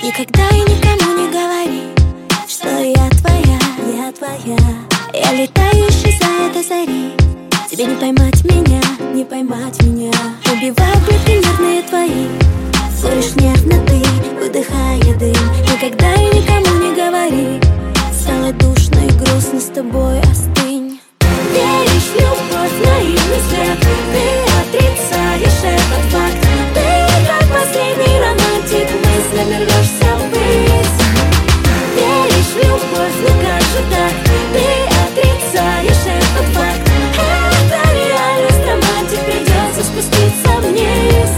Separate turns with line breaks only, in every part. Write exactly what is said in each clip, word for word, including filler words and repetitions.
Никогда и никому не говори, что я твоя, я твоя. Я летаю, исчезая до зари. Тебе не поймать меня, не поймать меня. Убиваю клетки нервные твои. Куришь нервно ты, выдыхая дым. Никогда и никому не говори. Стало душно и грустно, с тобой остынь. Веришь в любовь, наивный свет. Ты отрицаешь этот факт. Ты как последний романтик, мыслями рвешься ввысь. Веришь в любовь, ну как же так? Ты отрицаешь этот факт. Это реальность, романтик, придется спуститься вниз.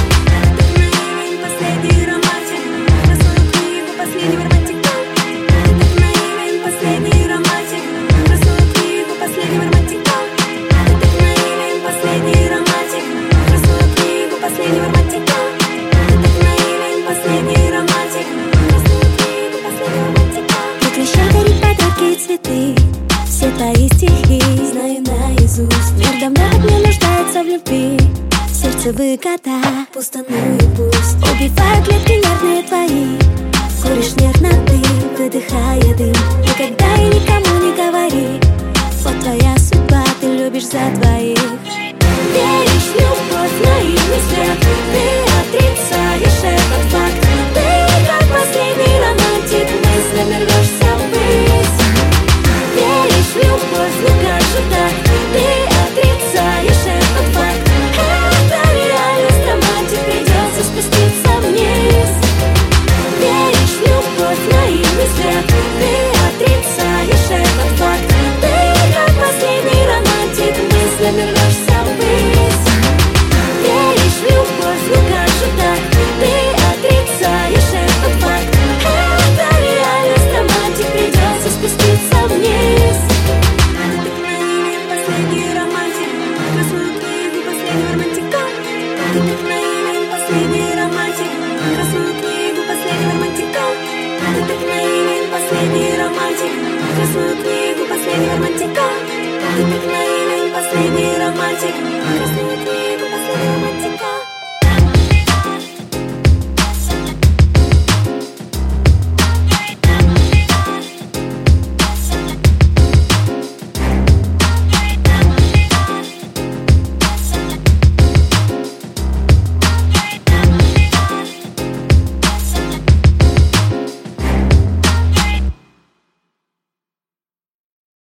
Последний романтик, красную книгу последнего романтика. Последний романтик, красную книгу последнего романтика. Последний романтик, красную книгу последнего романтика. Последний романтик, красную книгу последнего романтика. Прекращай дарить подарки и цветы, все твои стихи знаю наизусть. Мир давно так не нуждается в любви. Сердце выката, пусто, ну и пусть. Убиваю клетки нервные твои. Куришь нервно ты, выдыхая дым. Никогда и никому не говори. Вот твоя судьба, ты любишь за двоих. Веришь в любовь, наивный свет. Ты отрицаешь этот факт. Ты как последний романтик, мыслями рвешься ввысь. Веришь в любовь, ну как же так? Ты отрицаешь этот факт. Это реальность, романтик, придется спуститься вниз. Веришь в любовь, наивный свет. Ты отрицаешь этот факт. Ты как последний романтик, мыслями рвешься ввысь. Веришь в любовь, ну как же так? Ты отрицаешь этот факт. Это реальность, романтик, придется спуститься вниз. Последний романтик, красную книгу последнего романтика. Последний романтик, красную книгу последнего романтика. Последний романтик, красную книгу последнего романтика. Последний романтик, красную